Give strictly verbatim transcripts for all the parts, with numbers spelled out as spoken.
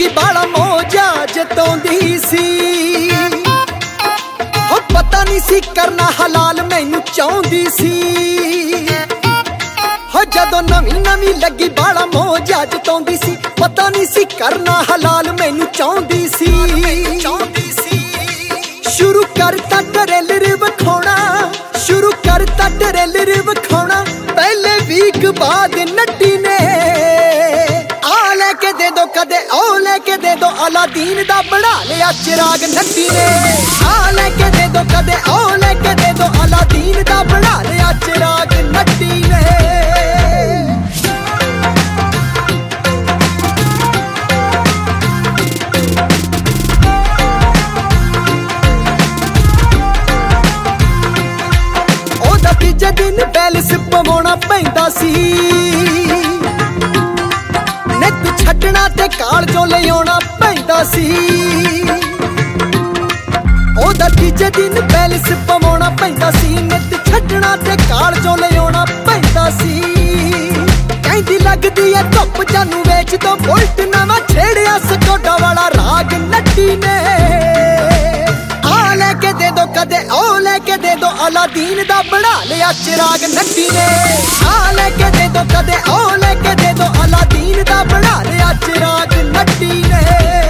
लगी बाला मौजा जताउंदी सी। हो पता नहीं सी करना हलाल मैनू चाहुंदी सी। हो जदों नवी नवी लगी बाला मौजा जताउंदी सी, पता नहीं सी करना हलाल मैनू चाहुंदी सी। शुरू करता ट्रेलर विखाउणा, शुरू करता ट्रेलर विखाउणा, पहले वीक बाद नट्टी ने आ लेके दे दो कदे ओ लेके दे दो, अलादीन दा बना लिया चिराग नट्टी ने। आ लेके दे दो कदे ओ लेके दे दो, अलादीन दा बना लिया चिराग नट्टी ने। तीजे दिन बैलेंस पवाउणा पैंदा सी, नित छड्डना ते कालजों ले आउणा पैंदा सी। ओदा तीजे दिन बैलेंस पवाउणा पैंदा सी, नित छड्डना ते कालजों ले आउणा पैंदा सी। कहंदी लगदी ऐ धुप जानू वेच दो, बुलट नवां छेड़िया स्कोडा वाला राग नट्टी ने। लेके दे दो कदे ओ लेके दे दो, अलादीन दा बना लिया चिराग नट्टी ने। आ लेके दे दो कदे ओ लेके दे दो, अलादीन दा बना लिया चिराग नट्टी ने।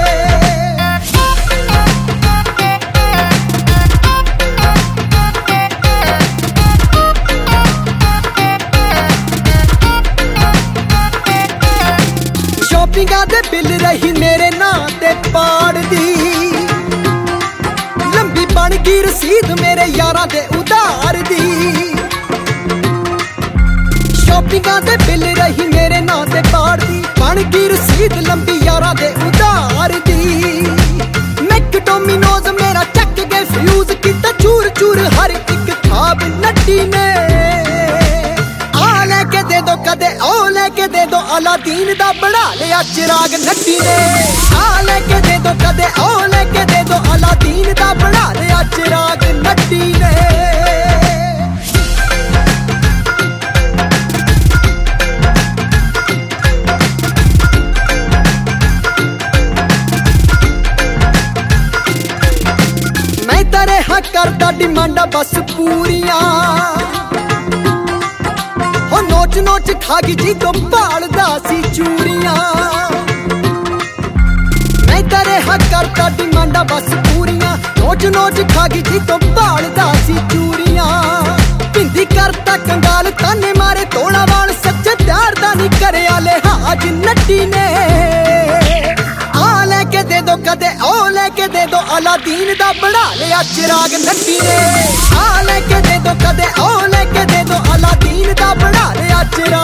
शॉपिंगा दे बिल रही मेरे नां ते पाड़ दी, बन गई रसीद मेरे यारां दे उधार दी। शॉपिंगां दे बिल रही मेरे नां ते पाड़ दी, बन गई रसीद लंबी यारां दे उधार दी। मैकडोमिनोज मेरा चक गए फ्यूज किता चूर चूर हर एक खाब नट्टी ने। आ लेके दे दो कदे ओ लेके दे दो, अलादीन दा बना लिया चिराग नट्टी ने। आ लेके दे दो कदे ओ लेके दे दो, अलादीन दा बना लिया चिराग नट्टी ने। मैं तेरे हाँ करदा डिमांडा बस पूरियां, हो नोच नोच खागी जी तो भालदा सी चूरियां। मैं तेरे हाँ करदा डिमांडा बस पूरियां, नोच नोच खागी जी तो भालदा सी चूरियां। भिंदी करता कंगाल ताने मारे तोड़ा वाल, सच्चे प्यार दा नहीं करे आले हाज नट्टी ने। आ लेके दे दो कदे ओ लेके दे दो, अलादीन दा बना लिया चिराग नट्टी ने। आ लेके दे दो कदे ओ लेके दे दो, अलादीन दा बना लिया चिराग।